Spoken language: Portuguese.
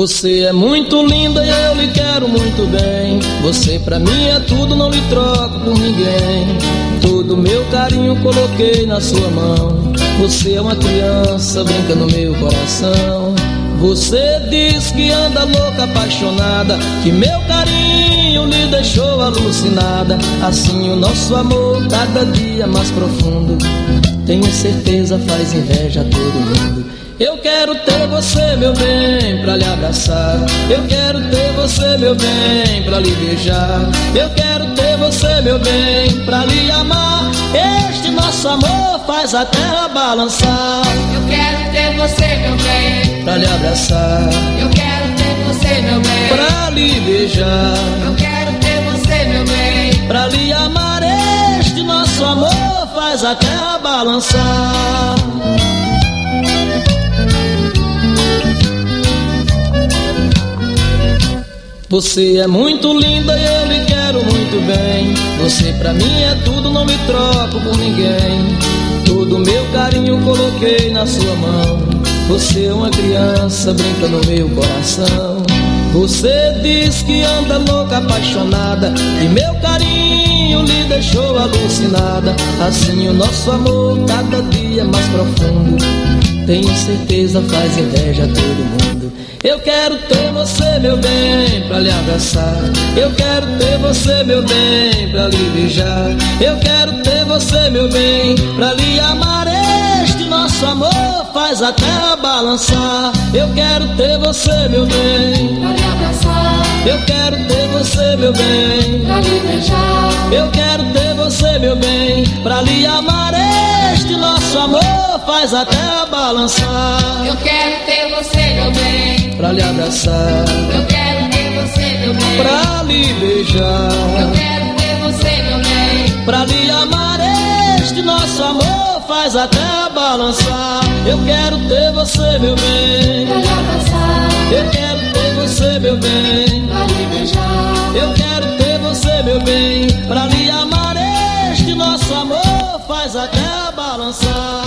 Você é muito linda e eu lhe quero muito bem. Você pra mim é tudo, não lhe troco por ninguém. Todo meu carinho coloquei na sua mão. Você é uma criança, brinca no meu coração. Você diz que anda louca, apaixonada, que meu carinho lhe deixou alucinada. Assim o nosso amor cada dia mais profundo, tenho certeza faz inveja a todo mundo. Eu quero ter você, meu bem, pra lhe abraçar. Eu quero ter você, meu bem, pra lhe beijar. Eu quero ter você, meu bem, pra lhe amar. Este nosso amor faz a terra balançar. Eu quero ter você, meu bem, pra lhe abraçar. eu quero ter você, meu bem, pra lhe beijar. eu quero ter você, meu bem, pra lhe amar. Este nosso amor faz a terra balançar. Você é muito linda e eu lhe quero muito bem. Você pra mim é tudo, não me troco por ninguém. Todo meu carinho coloquei na sua mão. Você é uma criança, brinca no meu coração. Você diz que anda louca, apaixonada, e meu carinho lhe deixou alucinada. Assim o nosso amor cada dia mais profundo, tenho certeza faz inveja a todo mundo. Eu quero ter você, meu bem, pra lhe abraçar. Eu quero ter você, meu bem, pra lhe beijar. Eu quero ter você, meu bem, pra lhe amar. Este nosso amor faz a terra balançar. Eu quero ter você, meu bem, pra lhe abraçar. eu quero ter você, meu bem, pra lhe beijar. eu quero ter você, meu bem, pra lhe amar. Este nosso amor faz a terra balançar. Eu quero ter você, meu bem, pra lhe abraçar. eu quero ter você, meu bem, pra lhe beijar. eu quero ter você, meu bem, pra lhe amar. Este nosso amor faz a terra balançar. Eu quero ter você, meu bem, pra lhe abraçar. eu quero ter você, meu bem, pra lhe beijar. eu quero ter você, meu bem, pra lhe amar. Este nosso amor faz a terra balançar.